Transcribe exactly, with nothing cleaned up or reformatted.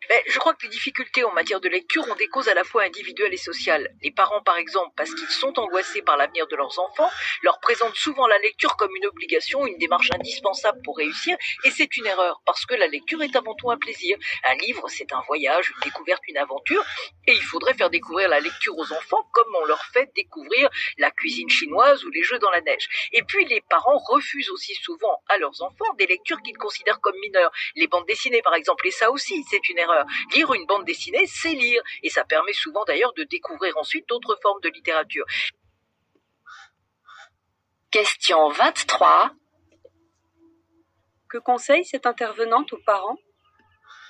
Ben, je crois que les difficultés en matière de lecture ont des causes à la fois individuelles et sociales. Les parents, par exemple, parce qu'ils sont angoissés par l'avenir de leurs enfants, leur présentent souvent la lecture comme une obligation, une démarche indispensable pour réussir, et c'est une erreur, parce que la lecture est avant tout un plaisir. Un livre, c'est un voyage, une découverte, une aventure, et il faudrait faire découvrir la lecture aux enfants comme on leur fait découvrir la cuisine chinoise ou les jeux dans la neige. Et puis les parents refusent aussi souvent à leurs enfants des lectures qu'ils considèrent comme mineures. Les bandes dessinées, par exemple, et ça aussi, c'est une erreur. Lire une bande dessinée, c'est lire, et ça permet souvent d'ailleurs de découvrir ensuite d'autres formes de littérature. Question vingt-trois. Que conseille cette intervenante aux parents